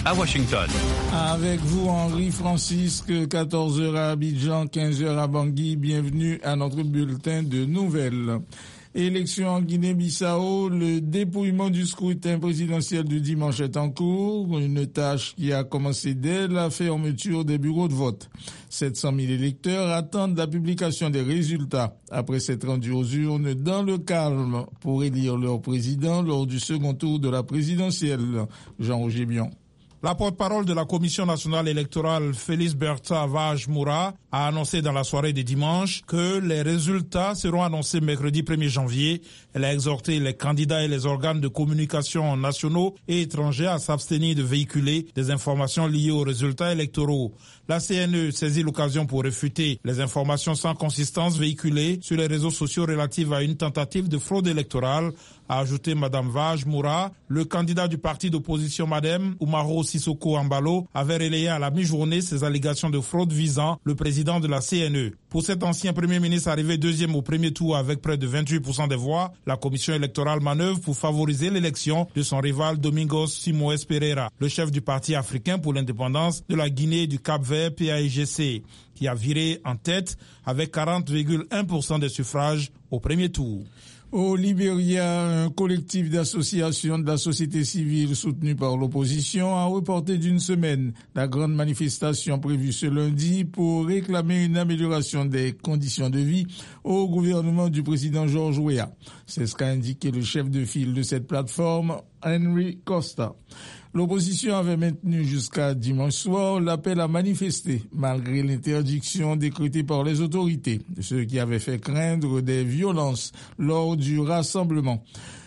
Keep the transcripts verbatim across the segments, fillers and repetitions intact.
à Washington. Avec vous, Henri Francisque, quatorze heures à Abidjan, quinze heures à Bangui. Bienvenue à notre bulletin de nouvelles. Élection en Guinée-Bissau, le dépouillement du scrutin présidentiel du dimanche est en cours, une tâche qui a commencé dès la fermeture des bureaux de vote. sept cent mille électeurs attendent la publication des résultats après s'être rendus aux urnes dans le calme pour élire leur président lors du second tour de la présidentielle. Jean-Roger Bion. La porte-parole de la Commission nationale électorale, Félix Bertha Vage-Moura, a annoncé dans la soirée de dimanche que les résultats seront annoncés mercredi premier janvier. Elle a exhorté les candidats et les organes de communication nationaux et étrangers à s'abstenir de véhiculer des informations liées aux résultats électoraux. La C N E saisit l'occasion pour réfuter les informations sans consistance véhiculées sur les réseaux sociaux relatives à une tentative de fraude électorale, a ajouté Madame Vage-Moura. Le candidat du parti d'opposition Madem, Oumaro Sissoko Ambalo, avait relayé à la mi-journée ces allégations de fraude visant le président de la C N E. Pour cet ancien Premier ministre arrivé deuxième au premier tour avec près de vingt-huit pour cent des voix, la commission électorale manœuvre pour favoriser l'élection de son rival Domingos Simoes Pereira, le chef du parti africain pour l'indépendance de la Guinée et du Cap-Vert P A I G C, qui a viré en tête avec quarante virgule un pour cent des suffrages au premier tour. Au Libéria, un collectif d'associations de la société civile soutenu par l'opposition a reporté d'une semaine la grande manifestation prévue ce lundi pour réclamer une amélioration des conditions de vie au gouvernement du président George Weah. C'est ce qu'a indiqué le chef de file de cette plateforme, Henry Costa. L'opposition avait maintenu jusqu'à dimanche soir l'appel à manifester, malgré l'interdiction décrétée par les autorités, ce qui avait fait craindre des violences lors du rassemblement.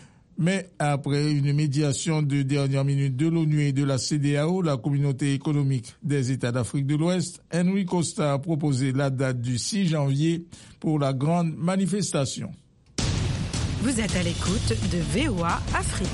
Mais après une médiation de dernière minute de l'ONU et de la C D A O, la communauté économique des États d'Afrique de l'Ouest, Henry Costa a proposé la date du six janvier pour la grande manifestation. Vous êtes à l'écoute de V O A Afrique.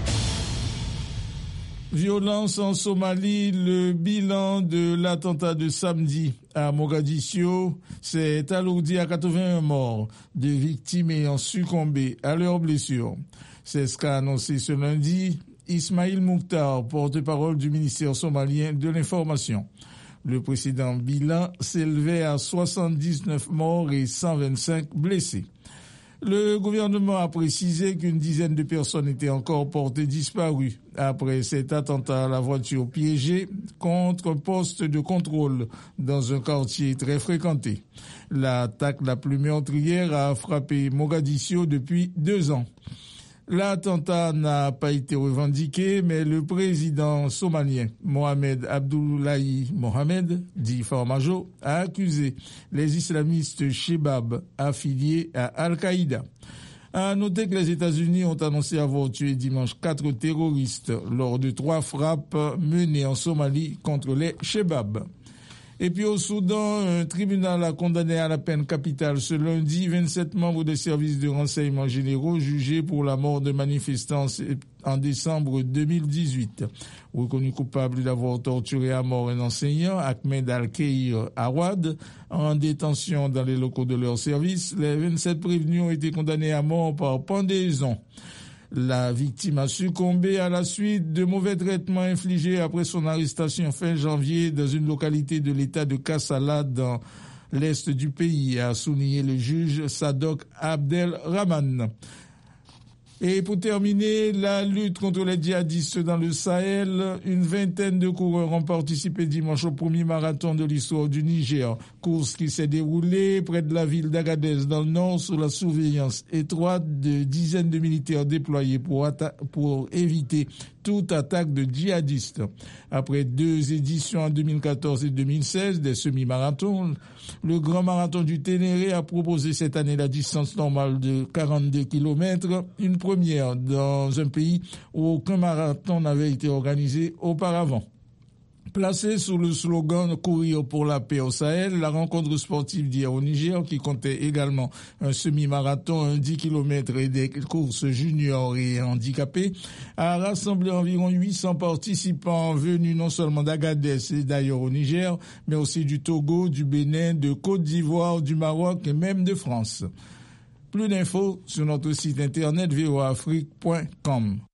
Violence en Somalie, le bilan de l'attentat de samedi à Mogadiscio s'est alourdi à quatre-vingt-un morts, des victimes ayant succombé à leurs blessures. C'est ce qu'a annoncé ce lundi Ismail Mukhtar, porte-parole du ministère somalien de l'Information. Le précédent bilan s'élevait à soixante-dix-neuf morts et cent vingt-cinq blessés. Le gouvernement a précisé qu'une dizaine de personnes étaient encore portées disparues après cet attentat à la voiture piégée contre un poste de contrôle dans un quartier très fréquenté. L'attaque la plus meurtrière a frappé Mogadiscio depuis deux ans. L'attentat n'a pas été revendiqué, mais le président somalien Mohamed Abdullahi Mohamed, dit Farmajo, a accusé les islamistes Shebab affiliés à Al-Qaïda. À noter que les États-Unis ont annoncé avoir tué dimanche quatre terroristes lors de trois frappes menées en Somalie contre les Shebab. Et puis au Soudan, un tribunal a condamné à la peine capitale ce lundi vingt-sept membres des services de renseignement généraux jugés pour la mort de manifestants en décembre deux mille dix-huit. Reconnu coupable d'avoir torturé à mort un enseignant, Ahmed Al-Keir Awad, en détention dans les locaux de leur service, les vingt-sept prévenus ont été condamnés à mort par pendaison. La victime a succombé à la suite de mauvais traitements infligés après son arrestation fin janvier dans une localité de l'état de Kassala dans l'est du pays, a souligné le juge Sadok Abdelrahman. Et pour terminer, la lutte contre les djihadistes dans le Sahel, une vingtaine de coureurs ont participé dimanche au premier marathon de l'histoire du Niger. Course qui s'est déroulée près de la ville d'Agadez dans le nord sous la surveillance étroite de dizaines de militaires déployés pour, atta- pour éviter toute attaque de djihadistes. Après deux éditions en deux mille quatorze et deux mille seize des semi-marathons, le Grand Marathon du Ténéré a proposé cette année la distance normale de quarante-deux kilomètres, une première dans un pays où aucun marathon n'avait été organisé auparavant. Placée sous le slogan « Courir pour la paix au Sahel », la rencontre sportive d'hier au Niger, qui comptait également un semi-marathon, un dix kilomètres et des courses juniors et handicapés, a rassemblé environ huit cents participants venus non seulement d'Agadez et d'ailleurs au Niger, mais aussi du Togo, du Bénin, de Côte d'Ivoire, du Maroc et même de France. Plus d'infos sur notre site internet v o a afrique point com.